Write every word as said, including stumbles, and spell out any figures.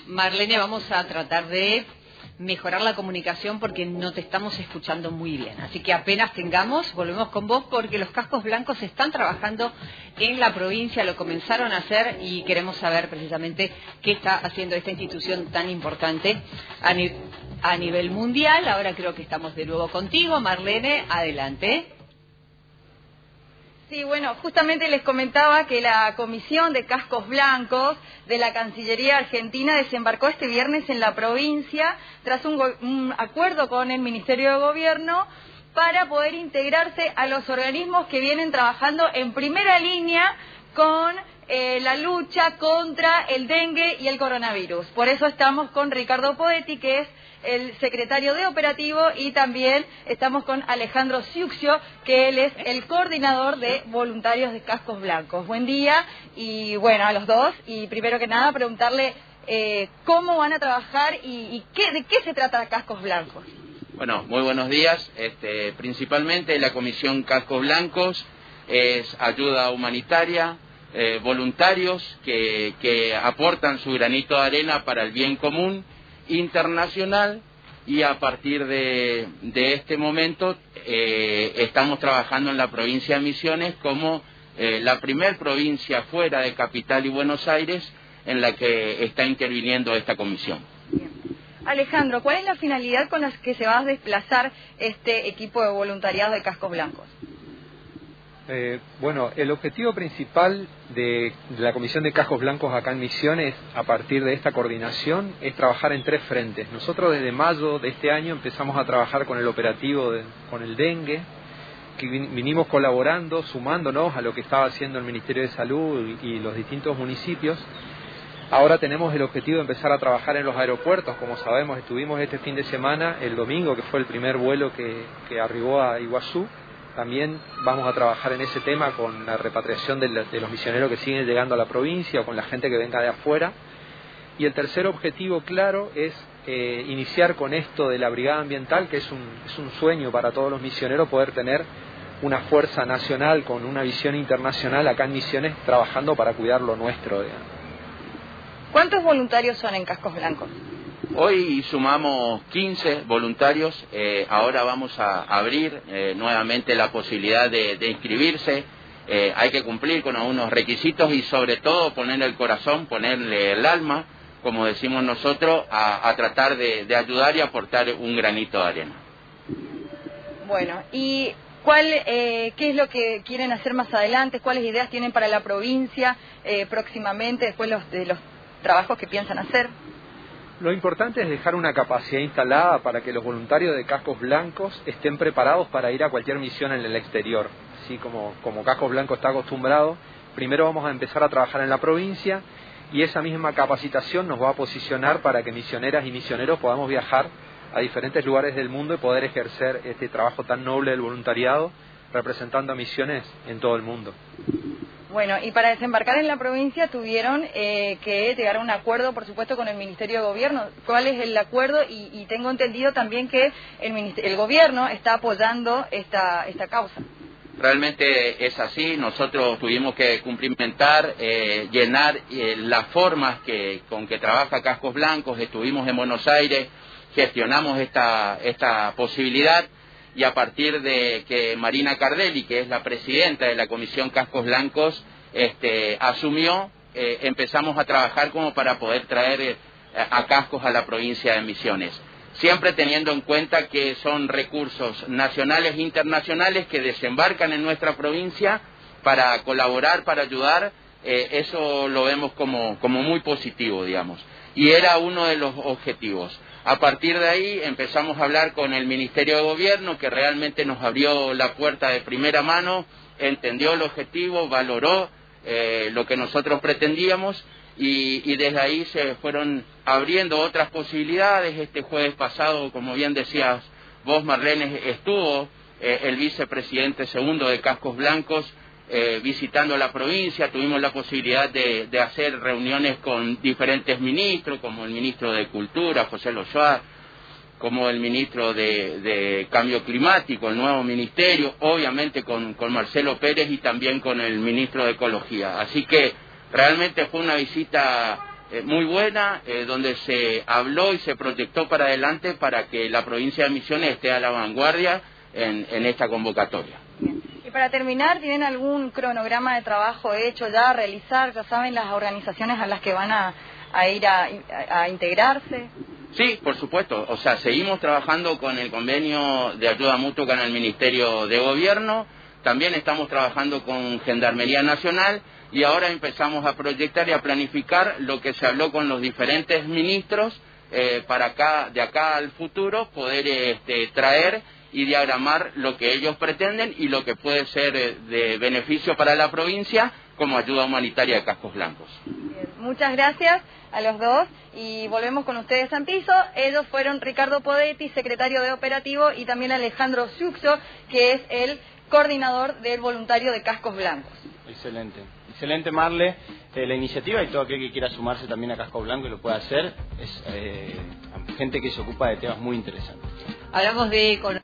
Marlene, vamos a tratar de mejorar la comunicación porque no te estamos escuchando muy bien. Así que apenas tengamos, volvemos con vos porque los cascos blancos están trabajando en la provincia, lo comenzaron a hacer y queremos saber precisamente qué está haciendo esta institución tan importante a, ni a nivel mundial. Ahora creo que estamos de nuevo contigo, Marlene, adelante. Sí, bueno, justamente les comentaba que la Comisión de Cascos Blancos de la Cancillería Argentina desembarcó este viernes en la provincia tras un, un acuerdo con el Ministerio de Gobierno para poder integrarse a los organismos que vienen trabajando en primera línea con eh, la lucha contra el dengue y el coronavirus. Por eso estamos con Ricardo Poetti, que es el secretario de operativo, y también estamos con Alejandro Ciuccio, que él es el coordinador de voluntarios de cascos blancos. Buen día, y bueno, a los dos, y primero que nada preguntarle eh, cómo van a trabajar y, y qué, de qué se trata Cascos Blancos. Bueno, muy buenos días. Este, principalmente la Comisión Cascos Blancos es ayuda humanitaria, eh, voluntarios que, que aportan su granito de arena para el bien común internacional, y a partir de, de este momento eh, estamos trabajando en la provincia de Misiones como eh, la primer provincia fuera de Capital y Buenos Aires en la que está interviniendo esta comisión. Bien. Alejandro, ¿cuál es la finalidad con la que se va a desplazar este equipo de voluntariado de Cascos Blancos? Eh, bueno, el objetivo principal de, de la Comisión de Cascos Blancos acá en Misiones, a partir de esta coordinación, es trabajar en tres frentes. Nosotros desde mayo de este año empezamos a trabajar con el operativo, de, con el dengue, que vinimos colaborando, sumándonos a lo que estaba haciendo el Ministerio de Salud y, y los distintos municipios. Ahora tenemos el objetivo de empezar a trabajar en los aeropuertos. Como sabemos, estuvimos este fin de semana, el domingo, que fue el primer vuelo que, que arribó a Iguazú. También vamos a trabajar en ese tema con la repatriación de, de los misioneros que siguen llegando a la provincia o con la gente que venga de afuera. Y el tercer objetivo claro es eh, iniciar con esto de la brigada ambiental, que es un, es un sueño para todos los misioneros poder tener una fuerza nacional con una visión internacional acá en Misiones trabajando para cuidar lo nuestro, digamos. ¿Cuántos voluntarios son en Cascos Blancos? Hoy sumamos quince voluntarios, eh, ahora vamos a abrir eh, nuevamente la posibilidad de, de inscribirse. Eh, hay que cumplir con algunos requisitos y sobre todo poner el corazón, ponerle el alma, como decimos nosotros, a, a tratar de, de ayudar y aportar un granito de arena. Bueno, ¿y cuál, eh, qué es lo que quieren hacer más adelante? ¿Cuáles ideas tienen para la provincia eh, próximamente, después los, de los trabajos que piensan hacer? Lo importante es dejar una capacidad instalada para que los voluntarios de Cascos Blancos estén preparados para ir a cualquier misión en el exterior. Así como, como Cascos Blancos está acostumbrado, primero vamos a empezar a trabajar en la provincia y esa misma capacitación nos va a posicionar para que misioneras y misioneros podamos viajar a diferentes lugares del mundo y poder ejercer este trabajo tan noble del voluntariado representando a misiones en todo el mundo. Bueno, y para desembarcar en la provincia tuvieron eh, que llegar a un acuerdo, por supuesto, con el Ministerio de Gobierno. ¿Cuál es el acuerdo? Y, y tengo entendido también que el, el Gobierno está apoyando esta, esta causa. Realmente es así. Nosotros tuvimos que cumplimentar, eh, llenar eh, las formas que, con que trabaja Cascos Blancos. Estuvimos en Buenos Aires, gestionamos esta, esta posibilidad. Y a partir de que Marina Cardelli, que es la presidenta de la Comisión Cascos Blancos, este, asumió, eh, empezamos a trabajar como para poder traer eh, a Cascos a la provincia de Misiones. Siempre teniendo en cuenta que son recursos nacionales e internacionales que desembarcan en nuestra provincia para colaborar, para ayudar, eh, eso lo vemos como, como muy positivo, digamos. Y era uno de los objetivos. A partir de ahí empezamos a hablar con el Ministerio de Gobierno, que realmente nos abrió la puerta de primera mano, entendió el objetivo, valoró eh, lo que nosotros pretendíamos y, y desde ahí se fueron abriendo otras posibilidades. Este jueves pasado, como bien decías vos, Marlene, estuvo eh, el vicepresidente segundo de Cascos Blancos Eh, visitando la provincia. Tuvimos la posibilidad de, de hacer reuniones con diferentes ministros, como el ministro de Cultura, José Loyoa, como el ministro de, de Cambio Climático, el nuevo ministerio, obviamente con, con Marcelo Pérez y también con el ministro de Ecología. Así que realmente fue una visita eh, muy buena, eh, donde se habló y se proyectó para adelante para que la provincia de Misiones esté a la vanguardia en, en esta convocatoria. Bien. Y para terminar, ¿tienen algún cronograma de trabajo hecho ya a realizar? ¿Ya saben las organizaciones a las que van a, a ir a, a, a integrarse? Sí, por supuesto. O sea, seguimos trabajando con el convenio de ayuda mutua con el Ministerio de Gobierno. También estamos trabajando con Gendarmería Nacional y ahora empezamos a proyectar y a planificar lo que se habló con los diferentes ministros eh, para acá, de acá al futuro poder este, traer y diagramar lo que ellos pretenden y lo que puede ser eh, de beneficio para la provincia como ayuda humanitaria de Cascos Blancos. Bien, muchas gracias a los dos y volvemos con ustedes en piso. Ellos fueron Ricardo Podetti, secretario de Operativo, y también Alejandro Xuxo, que es el coordinador del voluntario de Cascos Blancos. Excelente, excelente Marle, eh, la iniciativa, y todo aquel que quiera sumarse también a Cascos Blancos y lo pueda hacer, es eh, gente que se ocupa de temas muy interesantes. Hablamos de